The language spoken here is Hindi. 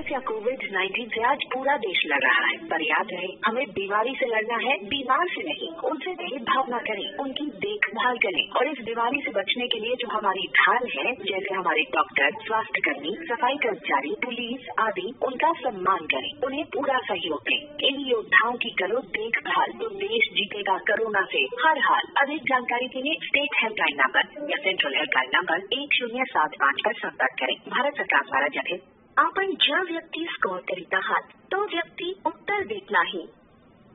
वायरस या कोविड-19 से आज पूरा देश लड़ रहा है, पर याद रहे हमें बीमारी से लड़ना है, बीमार से नहीं। उनसे भेदभाव न करें, उनकी देखभाल करें और इस बीमारी से बचने के लिए जो हमारी ढाल है, जैसे हमारे डॉक्टर, स्वास्थ्य कर्मी, सफाई कर्मचारी, पुलिस आदि, उनका सम्मान करें, उन्हें पूरा सहयोग दें। इन योद्धाओं की करो देखभाल तो देश जीतेगा कोरोना से हर हाल। अधिक जानकारी के लिए स्टेट हेल्पलाइन नंबर या सेंट्रल हेल्पलाइन नंबर 1075 पर संपर्क करें। भारत सरकार द्वारा जाहीर। आपण ज्या व्यक्तीस कॉल करीत आहात तो व्यक्ती उत्तर देत नाही.